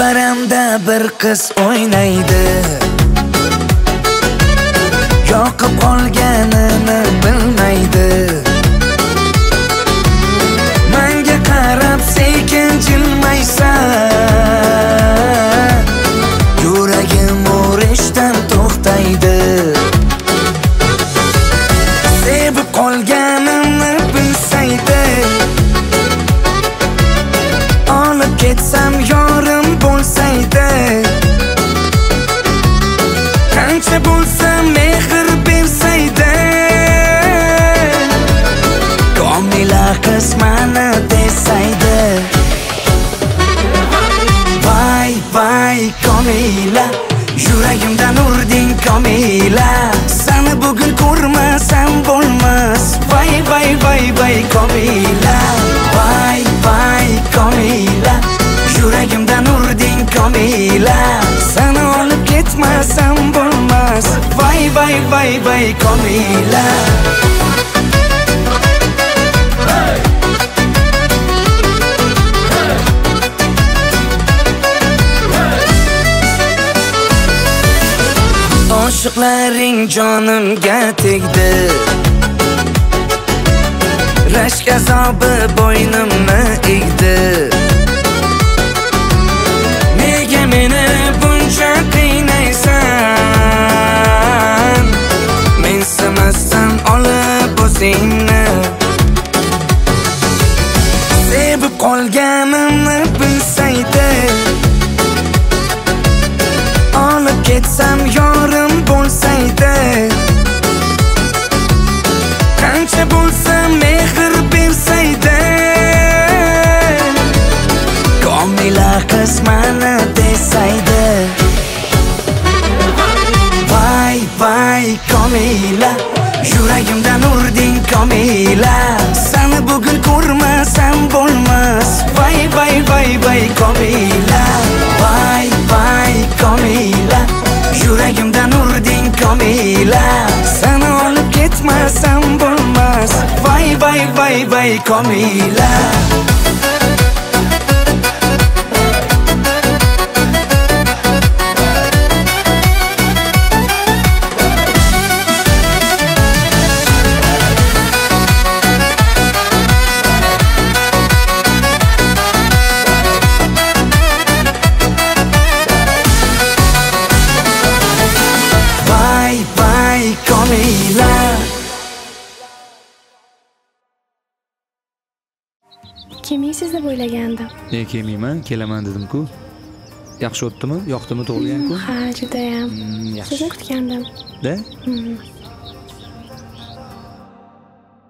Ro'paramda bir qiz o'ynaydi, yoqib qolganini bilmaydi. Menga qarab sekin jilmaysan, yuragim urishdan to'xtaydi. Sevib qolganimni bilsaydi, olib ketsam yorim bo'lsaydi. Qancha bo'lsa mehr bersaydi, Komila qiz mani desaydi. Vay vay Komila, yuragimdan urding Komila. Seni bugun ko'rmasam bo'lmas. Vay vay vay vay Komila. Vay vay Komila, yuragimdan urding Komila. Seni olib ketmasam bo'lmas. Vay vay vay vay Komila. Oshiqlaring jonimga tegdi, rashk azobi bo'ynimni egdi. Nega meni buncha qiynaysan? Men semasdan olib o'zingni. Sevib qolganimni bilsaydi, olib ketsam yorim bo'lsaydi. Qancha bo'lsa mehr bersaydi, Komila qiz mani desaydi. Vay vay Komila, yuragimdan urding Komila. Seni bugun ko'rmasam bo'lmas. Vay vay vay vay Komila. Vay vay Komila, yuragimdan urding Komila. Seni olib ketmasam bo'lmas. Vay vay vay vay Komila. Komila. Kelmaysiz deb o'ylagandim. Kelmayman, kelaman dedim-ku. Yaxshi o'tdimi? Yoqdimi tug'ilgan kun? Ha, judayam. Yaxshi. Sizni kutgandim. Da?